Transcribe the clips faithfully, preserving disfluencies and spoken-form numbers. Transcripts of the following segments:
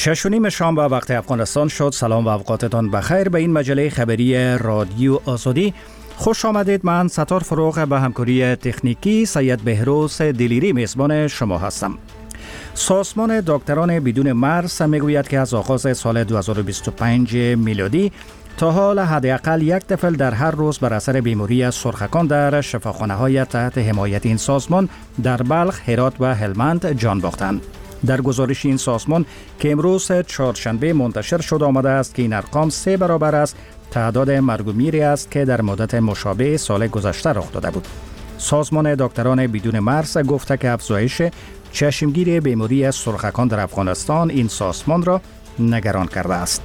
شش و نیم شام به وقت افغانستان شد. سلام و اوقاتتان بخیر. به این مجله خبری رادیو آزادی خوش آمدید. من ستار فروغ به همکاری تکنیکی سید بهروز دلیری میزبان شما هستم. سازمان دکتران بدون مرز میگوید که از آغاز سال دو هزار و بیست و پنج میلادی تا حال حداقل یک طفل در هر روز بر اثر بیماری سرخکان در شفاخانه‌های تحت حمایت این سازمان در بلخ، هرات و هلمند جان باختند. در گزارش این سازمان که امروز چهارشنبه منتشر شد آمده است که این ارقام سه برابر است تعداد مرگ و میری است که در مدت مشابه سال گذشته رخ داده بود. سازمان دکتران بدون مرز گفته که افزایش چشمگیری بیماری سرخکان در افغانستان این سازمان را نگران کرده است.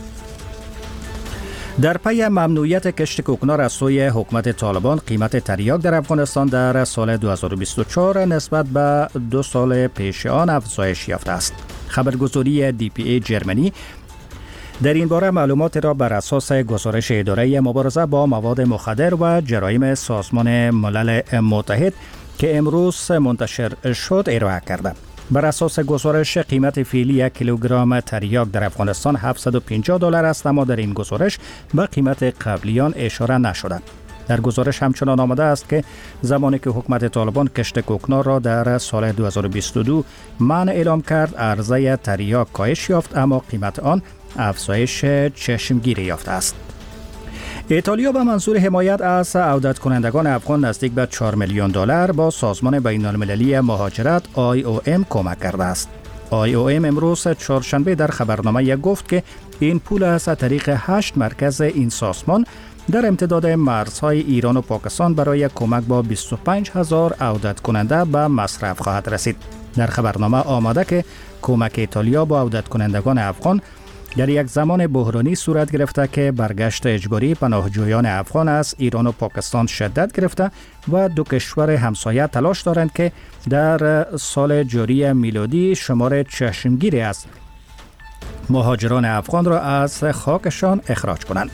در پی ممنوعیت کشت کوکنار از سوی حکومت طالبان، قیمت تریاک در افغانستان در سال دو هزار و بیست و چهار نسبت به دو سال پیش آن افزایش یافته است. خبرگزاری دی پی ای جرمنی در این باره معلومات را بر اساس گزارش اداره مبارزه با مواد مخدر و جرایم سازمان ملل متحد که امروز منتشر شد ارائه کرده. بر اساس گزارش قیمت فعلی یک کیلوگرم تریاک در افغانستان هفتصد و پنجاه دلار است، اما در این گزارش به قیمت قبلیان اشاره نشده. در گزارش همچنان آمده است که زمانی که حکومت طالبان کشت کوکنار را در سال دو هزار و بیست و دو منع اعلام کرد، عرضه تریاک کاهش یافت اما قیمت آن افزایش چشمگیری یافته است. ایتالیا به منظور حمایت از عودت کنندگان افغان نزدیک به چهار میلیون دلار با سازمان بین المللی مهاجرت آی او ام کمک کرده است. آی او ام امروز چهارشنبه در خبرنامه گفت که این پول از طریق هشت مرکز این سازمان در امتداد مرزهای ایران و پاکستان برای کمک با بیست و پنج هزار عودت کننده به مصرف خواهد رسید. در خبرنامه آمده که کمک ایتالیا با عودت کنندگان افغان در یک زمان بحرانی صورت گرفته که برگشت اجباری پناهجویان افغان از ایران و پاکستان شدت گرفته و دو کشور همسایه تلاش دارند که در سال جاری میلادی شمار چشمگیری است مهاجران افغان را از خاکشان اخراج کنند.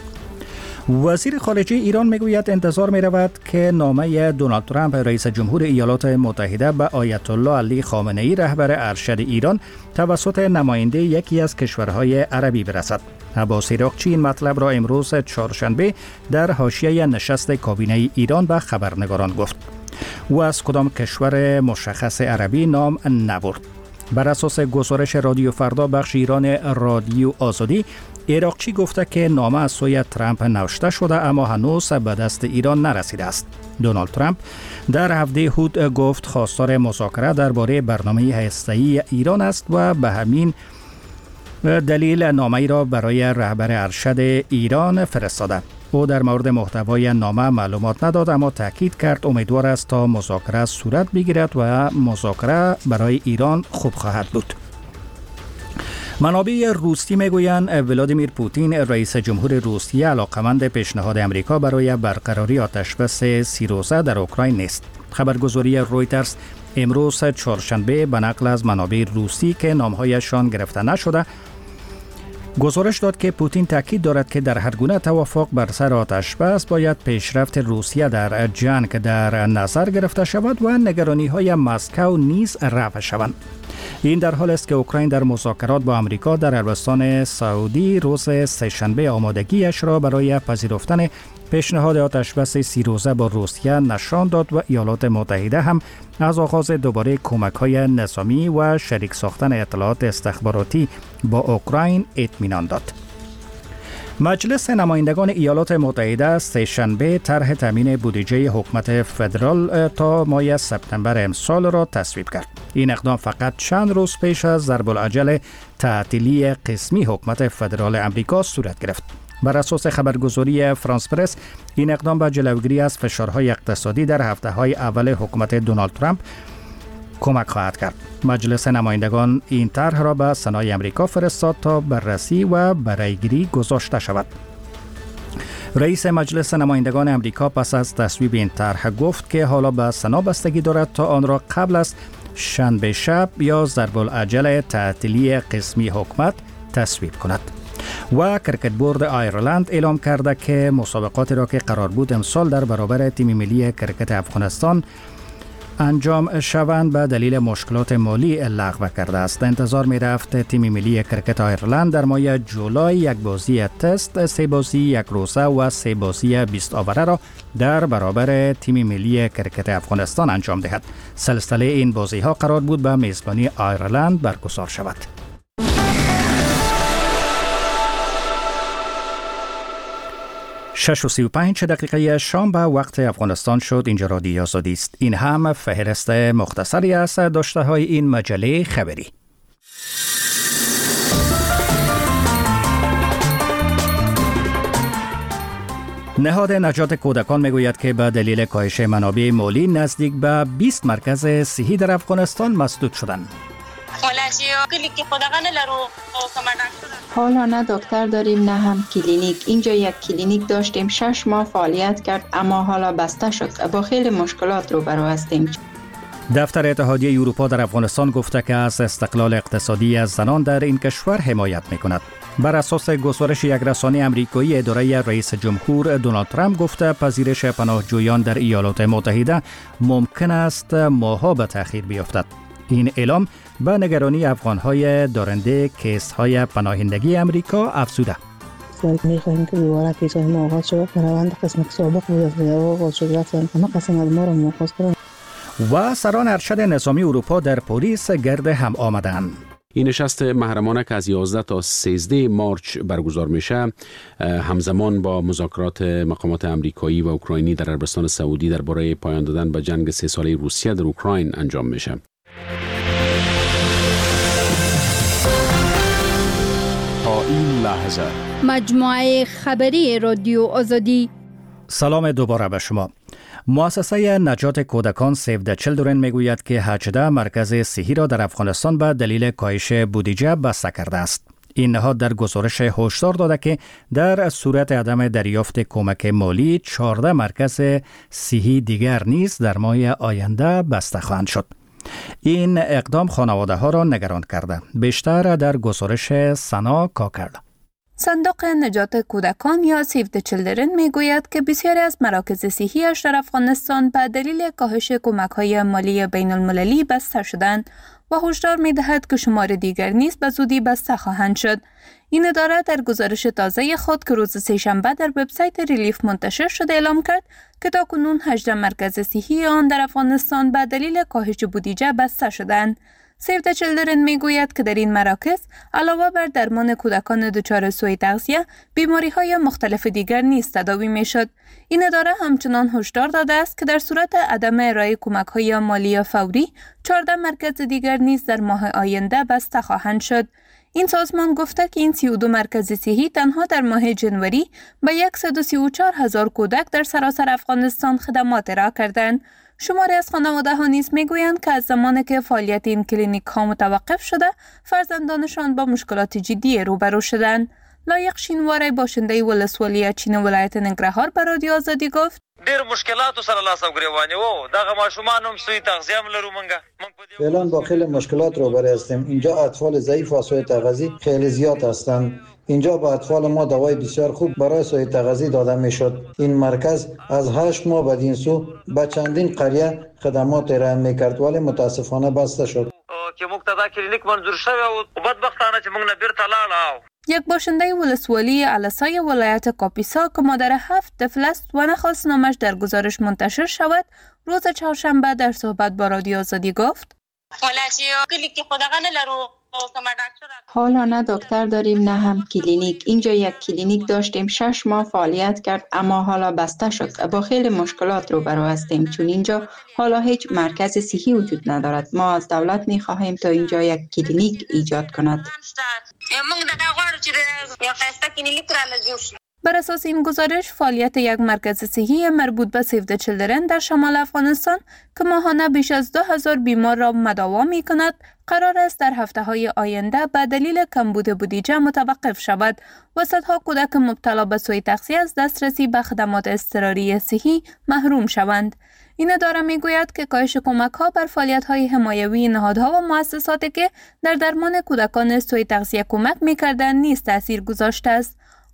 وزیر خارجه ایران میگوید انتظار می رود که نامه دونالد ترامپ رئیس جمهور ایالات متحده به آیت الله علی خامنه ای رهبر ارشد ایران توسط نماینده یکی از کشورهای عربی برسد. عباس عراقچی این مطلب را امروز چهارشنبه در حاشیه نشست کابینه ایران به خبرنگاران گفت. او از کدام کشور مشخص عربی نام نبرد. بر اساس گزارش رادیو فردا بخش ایران رادیو آزادی، عراقچی گفته که نامه از سوی ترامپ نوشته شده اما هنوز به دست ایران نرسیده است. دونالد ترامپ در هفته هود گفت خواستار مذاکره درباره برنامه هسته‌ای ایران است و به همین دلیل نامه را برای رهبر ارشد ایران فرستاده. او در مورد محتوای نامه معلومات نداد اما تاکید کرد امیدوار است تا مذاکره صورت بگیرد و مذاکره برای ایران خوب خواهد بود. منابع روسی میگویند ولادیمیر پوتین رئیس جمهور روسیه علاقمند پیشنهاد امریکا برای برقراری آتشبس سی روزه در اوکراین نیست. خبرگزاری رویترز امروز چهارشنبه به نقل از منابع روسی که نامهایشان گرفته نشده گزارش داد که پوتین تاکید دارد که در هر گونه توافق بر سر آتشبس باید پیشرفت روسیه در جنگ در نظر گرفته شود و نگرانی‌های مسکو نیز رفع شوند. این در حال است که اوکراین در مذاکرات با آمریکا در عربستان سعودی روز سه‌شنبه آمادگیش را برای پذیرفتن پیشنهاد آتشبس سی روزه با روسیه نشان داد و ایالات متحده هم از آغاز دوباره کمک‌های نظامی و شریک ساختن اطلاعات استخباراتی با اوکراین اطمینان داد. مجلس نمایندگان ایالات متحده سه‌شنبه طرح تامین بودجه حکومت فدرال تا ماه سپتامبر امسال را تصویب کرد. این اقدام فقط چند روز پیش از ضرب العجل تعطیلی قسمی حکومت فدرال امریکا صورت گرفت. بر اساس خبرگزاری فرانس پرس این اقدام به جلوگیری از فشارهای اقتصادی در هفته‌های اول حکومت دونالد ترامپ کمک خواهد کرد. مجلس نمایندگان این طرح را به سنای امریکا فرستاد تا بررسی و برایگیری گذاشته شود. رئیس مجلس نمایندگان امریکا پس از تصویب این طرح گفت که حالا به سنا بستگی دارد تا آن را قبل از شنبه شب یا ضرب العجل تعطیلی قسمی حکومت تصویب کند. و کرکت بورد آیرلند اعلام کرده که مسابقاتی را که قرار بود امسال در برابر تیم ملی کرکت افغانستان انجام شوند به دلیل مشکلات مالی لغو کرده است. انتظار می رفت تیم ملی کرکت آیرلند در ماه جولای یک بازی تست، سه بازی یک روزه و سه بازی بیست آوره را در برابر تیم ملی کرکت افغانستان انجام دهد. سلسله این بازی ها قرار بود به میزبانی آیرلند برگزار شود. شش و سی و پنج دقیقه شام به وقت افغانستان شد. اینجا رادیو آزادی است. این هم فهرست مختصری از داشته های این مجله خبری. نهاد نجات کودکان میگوید که به دلیل کاهش منابع مالی نزدیک به بیست مرکز صحی در افغانستان مسدود شدند. حالا نه دکتر داریم نه هم کلینیک. اینجا یک کلینیک داشتیم، شش ماه فعالیت کرد اما حالا بسته شد. با خیلی مشکلات روبرو هستیم. دفتر اتحادیه اروپا در افغانستان گفته که از استقلال اقتصادی از زنان در این کشور حمایت می‌کند. بر اساس گزارش یک رسانه آمریکایی، اداره رئیس جمهور دونالد ترامپ گفته پذیرش پناهجویان در ایالات متحده ممکن است ماه‌ها به تأخیر بیفتد. این اعلام به نگرانی افغان‌های دارنده کیس‌های پناهندگی آمریکا افزوده. می‌خواهیم که دوباره کیس‌های ما آغاز شود. روند قسمت سابق بود آغاز شد رفتن اما قسم از ما را مؤاخذ کنند. و سران ارشد نظامی اروپا در پاریس گرد هم آمدند. این نشست محرمانه که از یازده تا سیزده مارچ برگزار میشه همزمان با مذاکرات مقامات امریکایی و اوکراینی در عربستان سعودی درباره پایان دادن به جنگ سه ساله روسیه در اوکراین انجام میشه. تا این لحظه مجموعه خبری رادیو آزادی. سلام دوباره به شما. مؤسسه نجات کودکان سیو د چیلدرن میگوید که هجده مرکز صحی را در افغانستان به دلیل کاهش بودجه بسته کرده است. این نهاد در گزارش هشدار داده که در صورت عدم دریافت کمک مالی چهارده مرکز صحی دیگر نیز در ماه آینده بسته خواهند شد. این اقدام خانواده ها را نگران کرده. بیشتر در گزارش سنا کاکرد. صندوق نجات کودکان یا سیو د چیلدرن میگوید که بسیاری از مراکز صحی‌اش در افغانستان به دلیل کاهش کمک‌های مالی بین المللی بسته شدند و هشدار می‌دهد که شمار دیگر نیز به زودی بسته خواهند شد. این اداره در گزارش تازه خود که روز سه‌شنبه در وبسایت ریلیف منتشر شده اعلام کرد که تاکنون هجده مرکز صحی آن در افغانستان به دلیل کاهش بودجه بسته شدند. سیو د چیلدرن میگوید که در این مراکز علاوه بر درمان کودکان دچار سوء تغذیه، بیماری‌های مختلف دیگر نیز تداوی میشد. این اداره همچنان هشدار داده است که در صورت عدم ارائه کمک‌های مالی فوری، چهارده مرکز دیگر نیز در ماه آینده بسته خواهند شد. این سازمان گفته که این سی و دو مرکز صحی تنها در ماه جنوری به صد و سی و چهار هزار کودک در سراسر افغانستان خدمات ارائه کردند. شماری از خانواده ها نیز میگویند که از زمانی که فعالیت این کلینیک ها متوقف شده، فرزندانشان با مشکلات جدی روبرو شدند. لایق شینواری باشنده ولسوالی چین ولایت ننګرهار به رادیو آزادی گفت: ډیر مشکلاتو سره لاس او ګریوانی وو. دغه ماشومان هم سوی تغذیه هم لرو مونږه. فعلا با خیلی مشکلات روبرو هستیم. اینجا اطفال ضعیف و سوی تغذیه خیلی زیاد هستند. اینجا به اطفال ما دوای بسیار خوب برای سوی تغذیه داده میشد. این مرکز از هشت ماه بعد این سو به چندین قریه خدمات ارائه میکرد ولی متاسفانه بسته شد. که موږ ته دا کلینیک منظور شوی او بدبختانه چې موږ نه بیرته لاړو. یک باشنده ولسوالی علسای ولایت کاپیسا که مادر هفت طفل است و نخواست نامش در گزارش منتشر شود، روز چهارشنبه در صحبت با رادیو آزادی گفت: حالا نه دکتر داریم نه هم کلینیک. اینجا یک کلینیک داشتیم، شش ماه فعالیت کرد اما حالا بسته شد. با خیلی مشکلات روبرو هستیم چون اینجا حالا هیچ مرکز صحی وجود ندارد. ما از دولت می خواهیم تا اینجا یک کلینیک ایجاد کند. بر اساس این گزارش، فعالیت یک مرکز صحی مربوط به سیو د چیلدرن در شمال افغانستان که ماهانه بیش از دو هزار بیمار را مداوا می کند، قرار است در هفته های آینده به دلیل کمبود بودجه متوقف شود و صدها کودک مبتلا به سوء تغذیه از دسترسی به خدمات اضطراری صحی محروم شوند. این اداره می گوید که کاهش کمک ها بر فعالیت های حمایوی نهادها و مؤسساتی که در درمان کودکان سوء تغذیه کمک می کردند نیز تأثیر گذاشته است.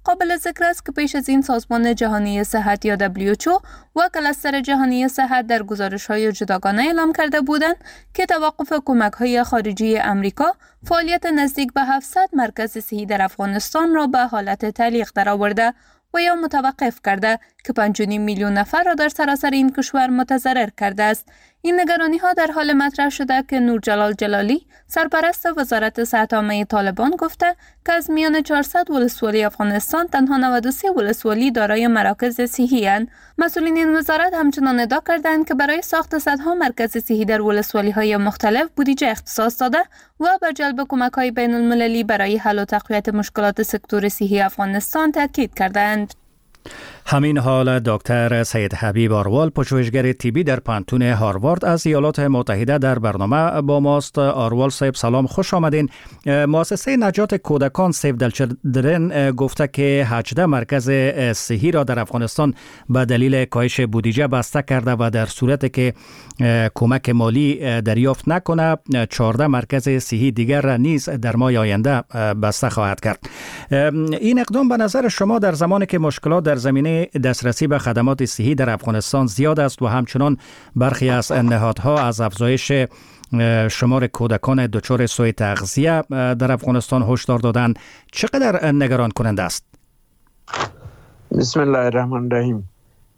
قابل ذکر است که پیش از این سازمان جهانی صحت یا دبلیو اچ او و کلستر جهانی صحت در گزارش‌های جداگانه اعلام کرده بودند که توقف کمک‌های خارجی امریکا فعالیت نزدیک به هفتصد مرکز صحی در افغانستان را به حالت تعلیق درآورده و یا متوقف کرده که پنج و نیم میلیون نفر را در سراسر این کشور متضرر کرده است. این نگرانی ها در حال مطرح شده که نور جلال جلالی سرپرست وزارت صحت عامه طالبان گفته که از میان چهارصد ولسوالی افغانستان تنها نود و سه ولسوالی دارای مراکز صحی اند. مسئولین این وزارت همچنان ادعا کردند که برای ساخت صدها مرکز صحی در ولسوالی های مختلف بودجه اختصاص داده و بر جلب کمک های بین المللی برای حل و تقویت مشکلات سکتور صحی افغانستان تاکید کردند. همین حال دکتر سید حبیب آروال پژوهشگر طبی در پانتون هاروارد از ایالات متحده در برنامه با ماست. آروال صاحب سلام، خوش آمدین. مؤسسه نجات کودکان سیو د چیلدرن گفته که هجده مرکز صحی را در افغانستان به دلیل کاهش بودجه بسته کرده و در صورتی که کمک مالی دریافت نکنه چهارده مرکز صحی دیگر را نیز در ماه آینده بسته خواهد کرد. این اقدام به نظر شما در زمانی که مشکلات در زمینه دسترسی به خدمات صحی در افغانستان زیاد است و همچنان برخی از نهادها از افزایش شمار کودکان دچار سوء تغذیه در افغانستان هشدار دادند، چقدر نگران کننده است؟ بسم الله الرحمن الرحیم.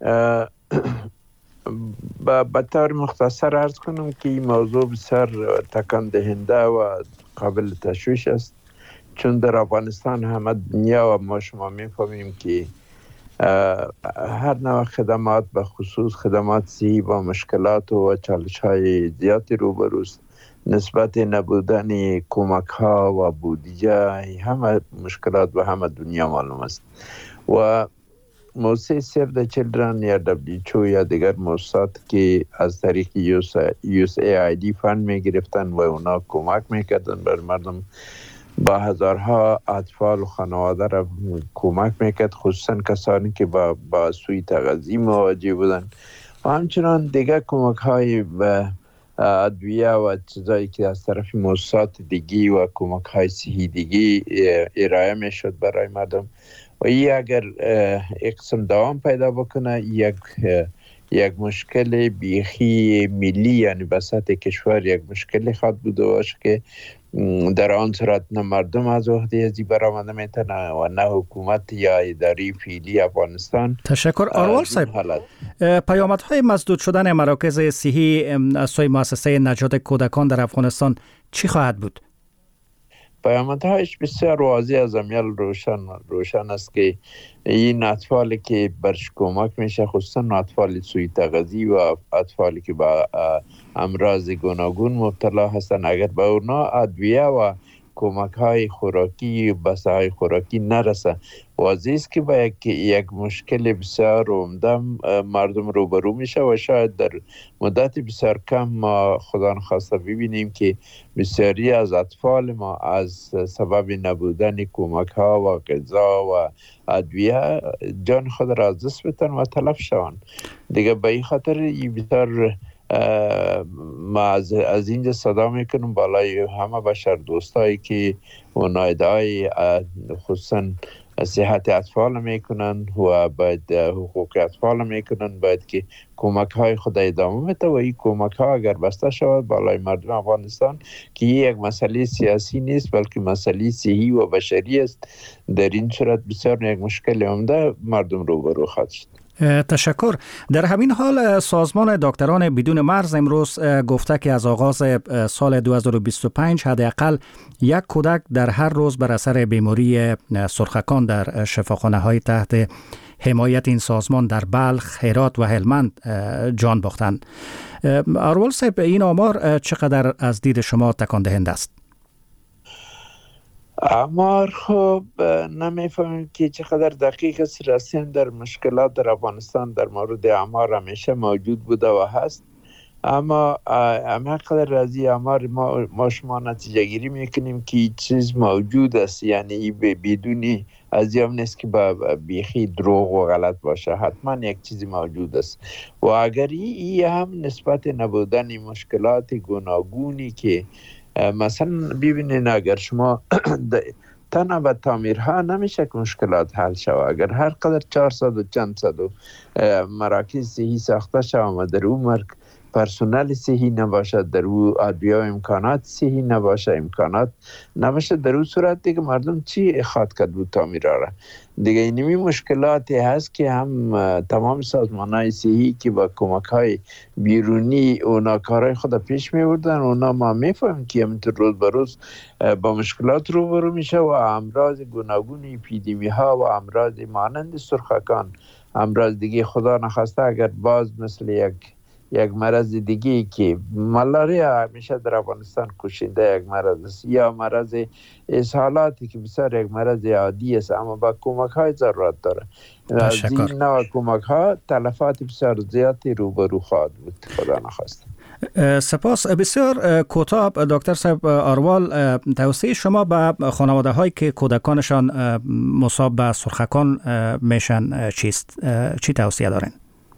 به طور مختصر عرض کنم که این موضوع بسیار تکان دهنده و قابل تشویش است، چون در افغانستان همه دنیا و ما شما میفهمیم که هر نوع خدمات به خصوص خدمات صحی با مشکلات و چالش های زیادی روبروست. نسبت نبودن کمک ها و بودجه همه مشکلات به همه دنیا معلوم است و موسسه سیو د چیلدرن یا دبلیو اچ او یا دیگر موسسات که از طریق یو اس ای آی دی فند می گرفتن و اونا کمک میکردن بر مردم، با هزارها اطفال و خانواده را کمک میکرد، خصوصا کسانی که با, با سوء تغذیه مواجه بودن و همچنان دیگر کمک های به ادویه و چیزایی که از طرف موسسات دیگی و کمک های صحی دیگی ارائه میشد برای مردم و این اگر یک قسم دوام پیدا بکنه یک یک مشکل بیخی ملی یعنی بساط کشور یک مشکل خواهد بوده باشه که در آن صورت نه مردم از عهده ازی برآمده میتونه و نه حکومت یا اداره فعلی افغانستان. تشکر آروال صاحب. پیامدهای مسدود شدن مراکز صحی از سوی مؤسسه نجات کودکان در افغانستان چی خواهد بود؟ پیامدهایش بسیار واضح از امیال روشن روشن است که این اطفالی که برش کمک میشه، خصوصا اطفال سوء تغذیه و اطفالی که با امراض گوناگون مبتلا هستن، اگر به اونا ادویه و کمک های خوراکی و بسته های خوراکی نرسه، واضح است که با یک, یک مشکل بسیار عمده مردم روبرو میشه و شاید در مدت بسیار کم ما خدا نخواسته ببینیم که بسیاری از اطفال ما از سبب نبودن کمک ها و غذا و ادویه جان خود را از دست بدن و تلف شوند. دیگه به این خاطر این بسیار ما از, از اینجا صدا میکنم بالای همه بشر دوستایی که اونا ادعای خصوصا صحت اطفال میکنن و باید حقوق اطفال میکنن، باید که کمک های خود ادامه میده و این کمک ها اگر بسته شود بالای مردم افغانستان که یک مسئله سیاسی نیست بلکه مسئله صحی و بشری است، در این صورت بسیار یک مشکل عمده مردم روبرو خواهد شد. تشکر. در همین حال سازمان دکتران بدون مرز امروز گفته که از آغاز سال دو هزار و بیست و پنج حداقل یک کودک در هر روز بر اثر بیماری سرخکان در شفاخانه های تحت حمایت این سازمان در بلخ، هرات و هلمند جان باختند. آروال صاحب، این آمار چقدر از دید شما تکان دهنده است؟ اعمار خب نمیفهمیم که چقدر دقیق است. راستی در مشکلات در افغانستان در مورد اعمار همیشه موجود بوده و هست، اما همینقدر رازی اعمار ما, ما شما نتیجه گیری میکنیم که چیز موجود است، یعنی بدونی از این نیست که با بیخی دروغ و غلط باشه، حتما یک چیزی موجود است و اگر ای هم نسبت نبودن مشکلات گوناگونی که مثلا ببینید اگر شما تنها به تعمیرها نمیشه که مشکلات حل شود. اگر هر قدر چهارصد و چند صد و مراکز صحی ساخته شود و در اون مرک پرسنل صحی نباشد، در او ادویه و امکانات صحی نباشه، امکانات نباشه، در اون صورت دیگه مردم چی خواد کرد بود تعمیر را دیگه. اینمی مشکلاتی هست که هم تمام سازمان‌های صحی که با کمک‌های بیرونی اونا کارهای خود پیش می‌بردن، اونا ما می‌فهمیم که همینطور روز به روز با مشکلات روبرو میشه و امراض گوناگون اپیدمی‌ها و امراض مانند سرخکان، امراض دیگه خدا نخواسته اگر باز مثل یک یک مرض دیگه که ملاریا همیشه در افغانستان کشنده یک مرض است، یا مرض اسهالاتی که بسیار یک مرض عادی است اما با کمک های ضرورت داره. از این نوع کمک ها تلفات بسیار زیادی روبرو خواهد بود خدا نخواسته. سپاس. بسیار کوتاه دکتر صاحب آروال، توصیه شما به خانواده هایی که کودکانشان مصاب به سرخکان میشن چیست؟ چی توصیه دارین؟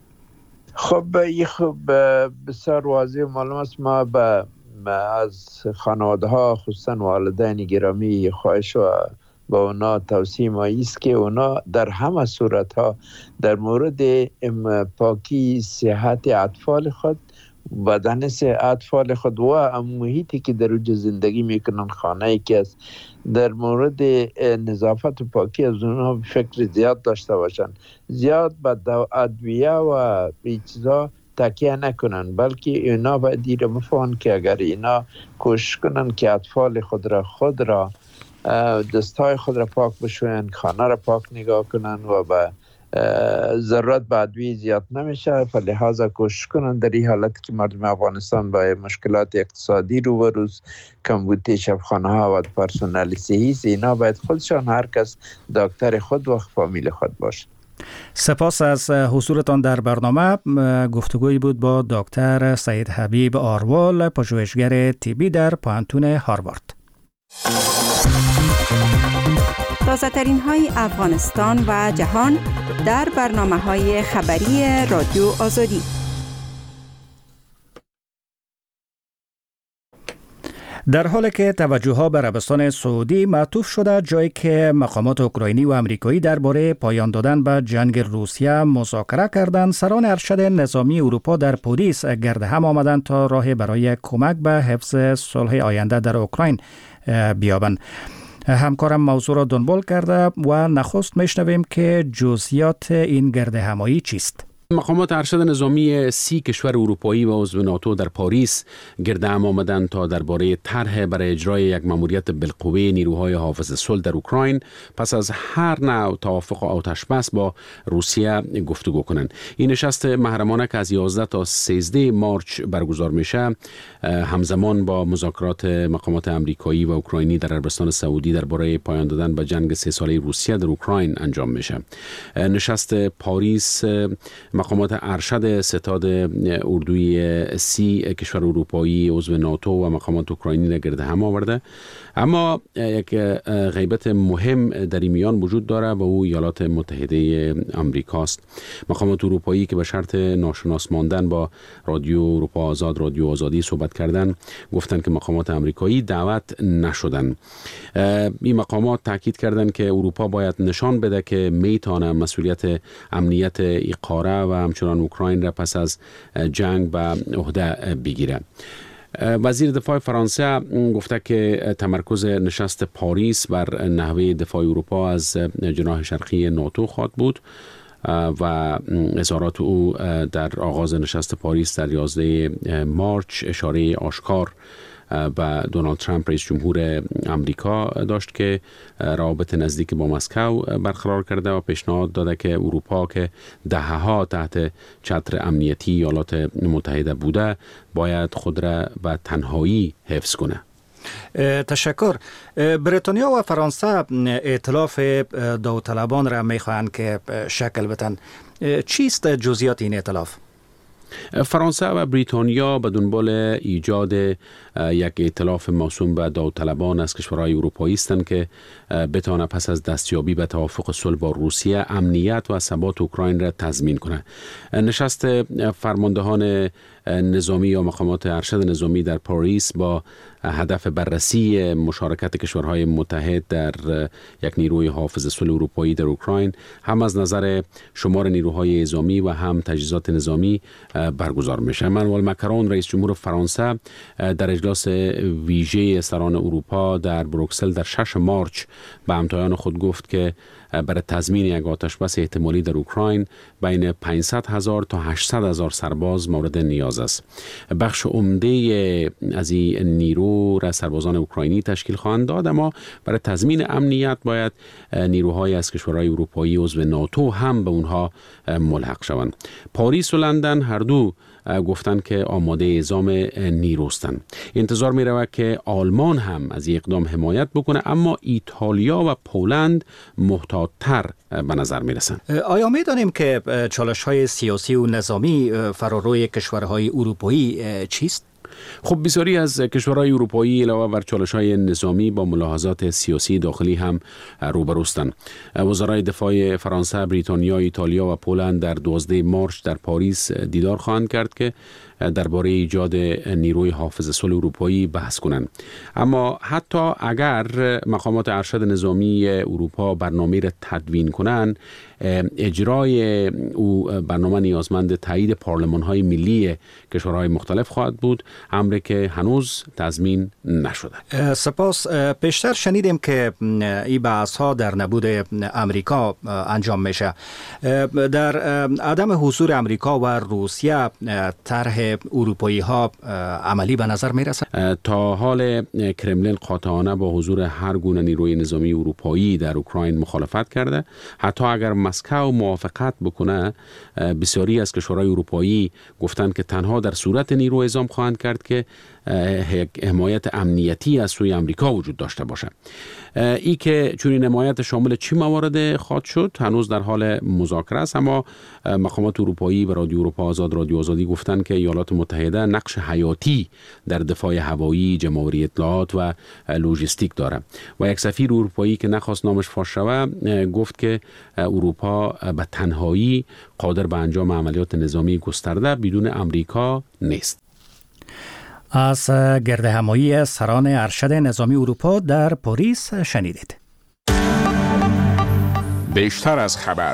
خب این خب بسیار واضح معلوم است. ما به از خانواده ها خصوصا والدین گرامی خواهش و با اونا توصیه ما است که اونا در همه صورت ها در مورد پاکی صحت اطفال خود، بدن اطفال خود و محیطی که در اوج زندگی میکنن، خانه‌ای که است، در مورد نظافت و پاکی از اونها فکر زیاد داشته باشن، زیاد به ادویه و این چیزا تکیه نکنن، بلکه اینا باید دیره بفهمن که اگر اینا کوشش کنن که اطفال خود را خود را دستای خود را پاک بشوین، خانه را پاک نگاه کنن و به ضرورت به ادویه زیاد نمیشه، فلحاظا کوشش کنن در این حالت که مردم افغانستان با مشکلات اقتصادی روبروز، کمبود شبخانه ها و پرسنل صحی، اینا باید خودشان هر کس دکتر خود و فامیل خود باشه. سپاس از حضورتان در برنامه. گفتگویی بود با دکتر سید حبیب آروال، پژوهشگر طبی در پوهنتون هاروارد. تازه ترین های افغانستان و جهان در برنامه های خبری رادیو آزادی. در حالی که توجه ها به عربستان سعودی معطوف شده، جایی که مقامات اوکراینی و آمریکایی درباره پایان دادن به جنگ روسیه مذاکره کردند، سران ارشد نظامی اروپا در پاریس گرد هم آمدند تا راه برای کمک به حفظ صلح آینده در اوکراین بیابند. همکارم موضوع را دنبال کرده و نخست میشنویم که جزئیات این گرد همایی چیست. مقامات ارشد نظامی سی کشور اروپایی و عضو ناتو در پاریس گرد هم آمدند تا درباره طرح برای اجرای یک ماموریت بالقوه نیروهای حافظ صلح در اوکراین پس از هر نوع توافق آتش بس با روسیه گفتگو کنند. این نشست محرمانه که از یازده تا سیزده مارچ برگزار میشه، همزمان با مذاکرات مقامات امریکایی و اوکراینی در عربستان سعودی درباره پایان دادن به جنگ سه ساله روسیه در اوکراین انجام میشه. نشست پاریس مقامات ارشد ستاد اردوی سی کشور اروپایی عضو ناتو و مقامات اوکراینی را گرد هم آورده، اما یک غیبت مهم در این میان وجود داره و او ایالات متحده آمریکاست. مقامات اروپایی که به شرط ناشناس ماندن با رادیو اروپا آزاد، رادیو آزادی صحبت کردن، گفتند که مقامات آمریکایی دعوت نشدن. این مقامات تاکید کردند که اروپا باید نشان بده که میتونه مسئولیت امنیت این قاره و همچنان اوکراین را پس از جنگ به عهده بگیره. وزیر دفاع فرانسه گفته که تمرکز نشست پاریس بر نحوه دفاع اروپا از جناح شرقی ناتو خواهد بود و اظهارات او در آغاز نشست پاریس در یازده مارچ اشاره آشکار و دونالد ترامپ رئیس جمهور آمریکا داشت که روابط نزدیک با مسکو برقرار کرده و پیشنهاد داده که اروپا که دهه‌ها تحت چتر امنیتی ایالات متحده بوده باید خود را به تنهایی حفظ کنه. تشکر. بریتانیا و فرانسه ائتلاف داوطلبان را میخواهند که شکل بدن. چیست جزئیات این ائتلاف؟ فرانسه و بریتانیا به دنبال ایجاد یک ائتلاف موسوم به داوطلبان از کشورهای اروپایی هستند که بتوانه پس از دستیابی به توافق صلح با روسیه امنیت و ثبات اوکراین را تضمین کنه. نشست فرماندهان نظامی یا مقامات ارشد نظامی در پاریس با هدف بررسی مشارکت کشورهای متحد در یک نیروی حافظ صلح اروپایی در اوکراین هم از نظر شمار نیروهای نظامی و هم تجهیزات نظامی برگزار میشه. امانوئل مکرون رئیس جمهور فرانسه در اجلاس ویژه سران اروپا در بروکسل در شش مارچ به همتایان خود گفت که برای تضمین یک آتشبس احتمالی در اوکراین بین پانصد هزار تا هشتصد هزار سرباز مورد نیاز است. بخش عمده از این نیرو را سربازان اوکراینی تشکیل خواهند داد، اما برای تضمین امنیت باید نیروهای از کشورهای اروپایی عضو ناتو هم به اونها ملحق شوند. پاریس و لندن هر دو گفتند که آماده اعزام نیروستند. انتظار می رود که آلمان هم از این اقدام حمایت بکنه، اما ایتالیا و پولند محتاط‌تر به نظر می رسند. آیا می دانیم که چالش‌های سیاسی و نظامی فراروی کشورهای اروپایی چیست؟ خب بسیاری از کشورهای اروپایی علاوه بر چالش‌های نظامی با ملاحظات سیاسی داخلی هم روبروستند. وزرای دفاع فرانسه، بریتانیا، ایتالیا و پولند در دوازده مارچ در پاریس دیدار خواهند کرد که درباره ایجاد نیروی حافظ صلح اروپایی بحث کنند. اما حتی اگر مقامات ارشد نظامی اروپا برنامه را تدوین کنند، اجرای او برنامه نیازمند تایید پارلمان‌های ملی کشورهای مختلف خواهد بود، امری که هنوز تضمین نشده. سپاس. پیشتر شنیدیم که این بحث‌ها در نبود امریکا انجام میشه. در عدم حضور امریکا و روسیه طرح اروپایی ها عملی به نظر می رسد؟ تا حال کرملین قاطعانه با حضور هر گونه نیروی نظامی اروپایی در اوکراین مخالفت کرده. حتی اگر مسکو موافقت بکنه، بسیاری از کشورهای اروپایی گفتند که تنها در صورت نیرو اعزام خواهند کرد که حمایت امنیتی از سوی امریکا وجود داشته باشه. ای که چون حمایت شامل چه موارد خواهد شد هنوز در حال مذاکره است، اما مقامات اروپایی و رادیو اروپا آزاد رادیو آزادی گفتند که ایالات متحده نقش حیاتی در دفاع هوایی، جمع‌آوری اطلاعات و لوجستیک داره و یک سفیر اروپایی که نخواست نامش فاش شود گفت که اروپا به تنهایی قادر به انجام عملیات نظامی گسترده بدون امریکا نیست. از گردهمایی سران ارشد نظامی اروپا در پاریس شنیدید. بیشتر از خبر.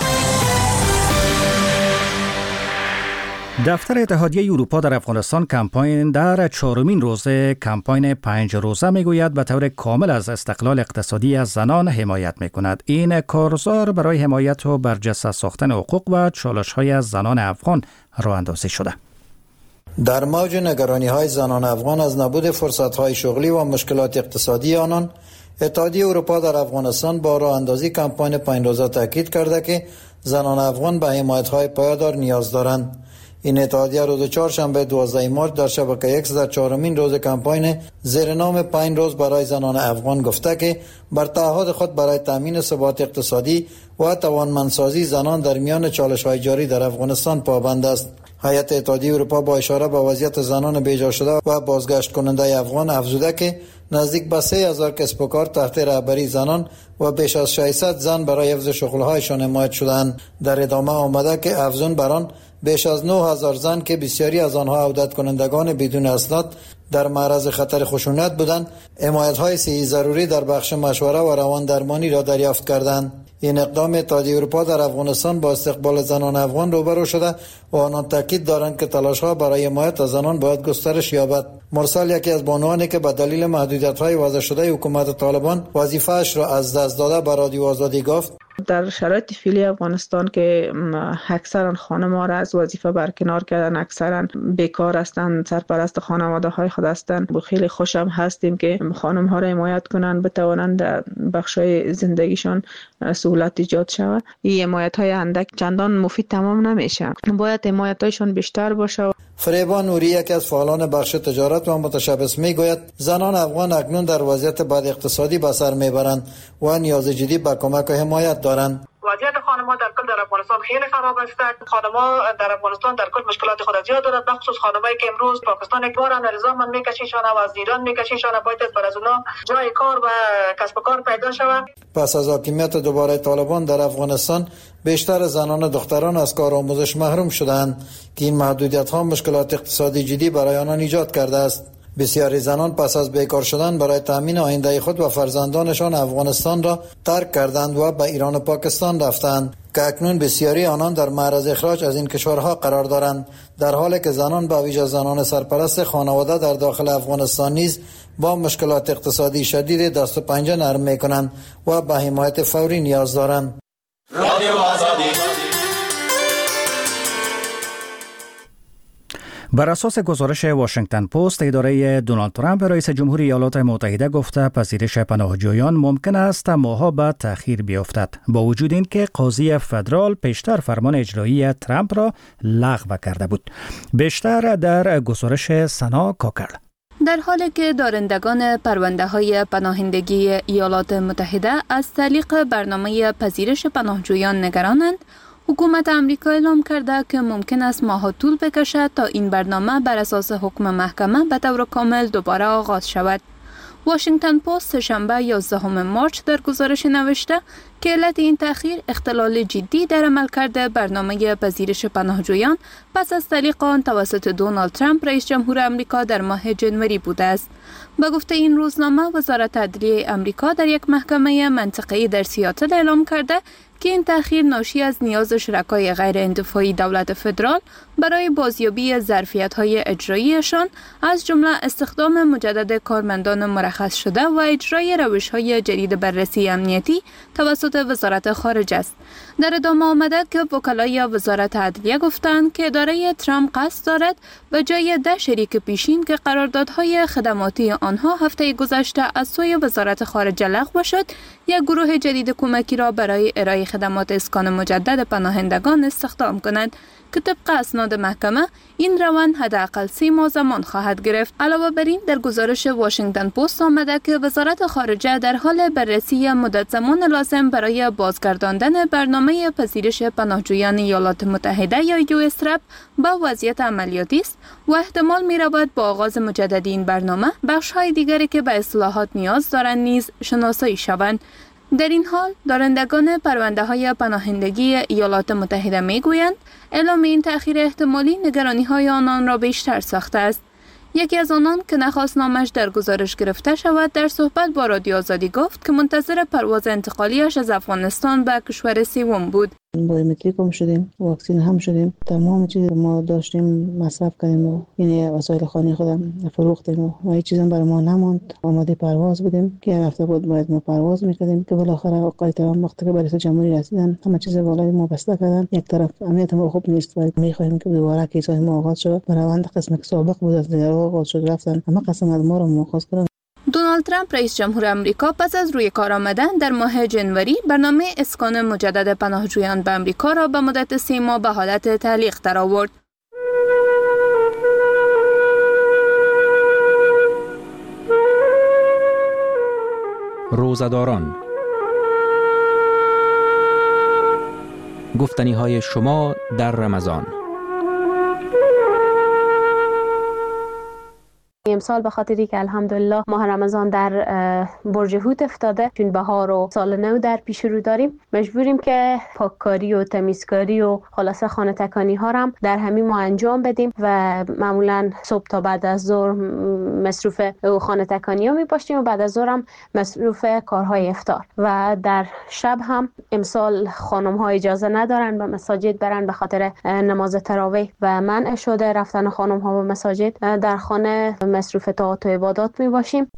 دفتر اتحادیه اروپا در افغانستان کمپاین در چهارمین روز کمپاین پنج روزه میگوید به طور کامل از استقلال اقتصادی از زنان حمایت میکند. این کارزار برای حمایت و برجسته ساختن حقوق و چالش‌های از زنان افغان راه اندازی شده. در موج نگرانی‌های زنان افغان از نبود فرصت‌های شغلی و مشکلات اقتصادی آنان، اتحادیه اروپا در افغانستان با راه اندازی کمپاین پنج روزه تاکید کرده که زنان افغان به حمایت‌های پایدار نیاز دارند. این اتحادیه روز چهارشنبه دوازده مارچ در شبکه یک در چهارمین روز کمپاین زیر نام پنج روز برای زنان افغان گفته که بر تعهد خود برای تامین ثبات اقتصادی و توانمندسازی زنان در میان چالش‌های جاری در افغانستان پابند است. هیئت اتحادیه اروپا با اشاره به وضعیت زنان بیجا شده و بازگشت کننده افغان افزوده که نزدیک به سه هزار کسب و کار تحت رهبری زنان و بیش از ششصد زن برای حفظ شغل‌هایشان حمایت شدند. در ادامه آمده که افزون بر آن بیش از نه هزار زن که بسیاری از آنها عودت کنندگان بدون اسناد در معرض خطر خشونت بودند، حمایت‌های صحی ضروری در بخش مشوره و روان درمانی را دریافت کردند. این اقدام اتحادیه اروپا در افغانستان با استقبال زنان افغان روبرو شده و آنان تاکید دارند که تلاش‌ها برای حمایت از زنان باید گسترش یابد. مرسل یکی از بانوانی که به دلیل محدودیت‌های وضع شده حکومت طالبان وظیفه‌اش را از دست داده به رادیو آزادی گفت: در شرایط فعلی افغانستان که اکثرا خانم‌ها را از وظیفه برکنار کردن، اکثرا بیکار هستند، سرپرست خانواده‌های خود هستند، خیلی خوشم هستیم که خانم‌ها را حمایت کنند، بتوانند در بخش‌های زندگیشان سهولت ایجاد شود. این حمایت‌های اندک چندان مفید تمام نمیشه، باید حمایت‌هایشان بیشتر باشه. فریبا نوری یکی از فعالان بخش تجارت و متشبث میگوید زنان افغان اکنون در وضعیت بد اقتصادی به سر میبرند و نیاز جدی به کمک و حمایت دارند. وضعیت خانم‌ها در کل در افغانستان خیلی خراب است. خانم‌ها در افغانستان در کل مشکلات خود زیاد دارند، بخصوص خانمایی که امروز پاکستان یک بار هم نظام میکشیشان و از ایران میکشیشان، باید بر از اونها جای کار و کسب و کار پیدا شود. پس از حاکمیت دوباره طالبان در افغانستان بیشتر زنان و دختران از کار آموزش محروم شدند که این محدودیت‌ها مشکلات اقتصادی جدی برای آنان ایجاد کرده است. بسیاری زنان پس از بیکار شدن برای تأمین آینده خود و فرزندانشان افغانستان را ترک کردند و به ایران و پاکستان رفتند که اکنون بسیاری آنان در معرض اخراج از این کشورها قرار دارند، در حالی که زنان به ویژه زنان سرپرست خانواده در داخل افغانستان نیز با مشکلات اقتصادی شدید دست و پنجه نرم می‌کنند و به حمایت فوری نیاز دارند. رادیو آزادی. بر اساس گزارش واشنگتن پست، اداره دونالد ترامپ رئیس جمهوری ایالات متحده گفته پذیرش پناهجویان ممکن است ماه‌ها بعد تأخیر بیفتد، با وجود اینکه قاضی فدرال پیشتر فرمان اجرایی ترامپ را لغو کرده بود. بیشتر در گزارش سنا کاکر. در حالی که دارندگان پرونده های پناهندگی ایالات متحده از طریق برنامه پذیرش پناهجویان نگرانند، حکومت آمریکا اعلام کرده که ممکن است ماه‌ها طول بکشد تا این برنامه بر اساس حکم محکمه به طور کامل دوباره آغاز شود. واشنگتن پست شنبه یازدهم مارس در گزارش نوشته که علت این تأخیر اختلال جدی در عملکرد برنامه پذیرش پناهجویان پس از طریق آن توسط دونالد ترامپ رئیس جمهور آمریکا در ماه جنوری بوده است. به گفته این روزنامه، وزارت عدلیه آمریکا در یک محکمه منطقه‌ای در سیاتل اعلام کرده که این تأخیر ناشی از نیاز شرکای غیر اندفاعی دولت فدرال برای بازیابی ظرفیت‌های اجراییشان، از جمله استخدام مجدد کارمندان مرخص شده و اجرای روش‌های جدید بررسی امنیتی توسط وزارت خارجه است. در ادامه آمده که وکلای وزارت عدلیه گفتند که اداره ترامپ قصد دارد به جای ده شریک پیشین که قراردادهای خدماتی آنها هفته گذشته از سوی وزارت خارجه لغو شد، یک گروه جدید کمکی را برای ارائه خدمات اسکان مجدد پناهندگان استخدام کنند که طبق اسناد محکمه این روند حداقل سی ماه زمان خواهد گرفت. علاوه بر این، در گزارش واشنگتن پست آمده که وزارت خارجه در حال بررسی مدت زمان لازم برای بازگرداندن برنامه پذیرش پناهجویان ایالات متحده یا یو اس رپ با وضعیت عملیاتی است و احتمال می رود با آغاز مجدد این برنامه بخش‌های دیگری که به اصلاحات نیاز دارند نیز شناسایی شوند. در این حال، دارندگان پرونده های پناهندگی ایالات متحده می گویند اعلام این تأخیر احتمالی نگرانی های آنان را بیشتر ساخته است. یکی از آنان که نخواست نامش در گزارش گرفته شود، در صحبت با رادیو آزادی گفت که منتظر پرواز انتقالیش از افغانستان به کشور سوم بود. بایومتریک هم شدیم، واکسین هم شدیم، تمام چیز ما داشتیم مصرف کردیم و این وسایل خانه خودم فروختیم و هیچ چیزی برای ما نماند. آماده پرواز بودیم که هفته بود باید ما پرواز میکردیم که بالاخره آقای تمام وقتی که برای جمهوری رسیدن همه چیز بالای ما بسته کردن. یک طرف امنیت ما خوب نیست و میخوایم که دوباره کیسای ما آغاز شد. روند قسم سابق بود از دیگر آغاز شد، رفتن همه قسم از ما رو مؤاخذ کردن. دونالد ترامپ رئیس جمهور آمریکا پس از روی کار آمدن در ماه جنوری برنامه اسکان مجدد پناهجویان به آمریکا را به مدت سه ماه به حالت تعلیق درآورد. روزه‌داران، گفتنی‌های شما در رمضان. امسال به خاطری که الحمدلله ماه رمضان در برج حوت افتاده، چون بهار و سال نو در پیش رو داریم، مجبوریم که پاککاری و تمیزکاری و خلاصه خانه تکانی ها هم در همین ماه انجام بدیم و معمولا صبح تا بعد از ظهر مصروف خانه تکانی ها می باشیم و بعد از ظهر هم مصروف کارهای افطار. و در شب هم امسال خانم ها اجازه ندارن به مساجد برن به خاطر نماز تراویح و منع شده رفتن خانم ها به مساجد. در خانه مصروف طاعات و عبادات می باشیم.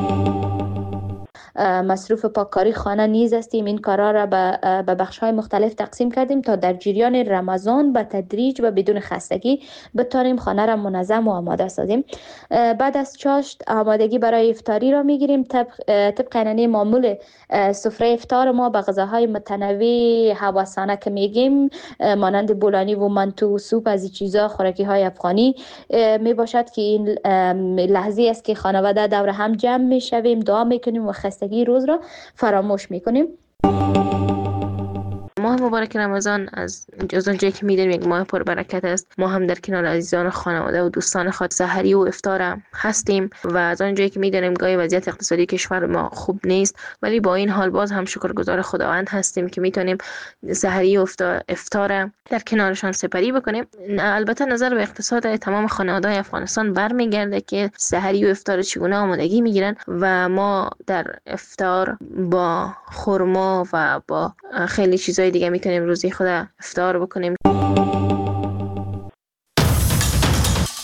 مصروف پاککاری خانه نیز هستیم. این کارا را به بخش‌های مختلف تقسیم کردیم تا در جریان رمضان به تدریج و بدون خستگی بتوانیم خانه را منظم و آماده سازیم. بعد از چاشت آمادگی برای افطاری را میگیریم. طبق اینه معمول سفره افطار ما به غذاهای متنوع هوسانه که میگیم، مانند بولانی و منتو و سوپ، از این چیزا خوراکی های افغانی می باشد که این لحظه است که خانواده دور هم جمع میشویم، دعا میکنیم و خستگی روز را فراموش میکنیم. ماه مبارک رمضان از از اونجایی که میدونیم یک ماه پربرکت است، ما هم در کنار عزیزان خانواده و دوستان خود سحری و افطار هستیم و از اونجایی که میدونیم گاهی وضعیت اقتصادی کشور ما خوب نیست، ولی با این حال باز هم شکرگزار خداوند هستیم که میتونیم سحری و افطار در کنارشان سپری بکنیم. البته نظر به اقتصاد تمام خانواده‌های افغانستان برمیگرده که سحری و افطار چگونه آمادگی میگیرن و ما در افطار با خرما و با خیلی چیزای دیگه میتونیم روزی خود افطار بکنیم.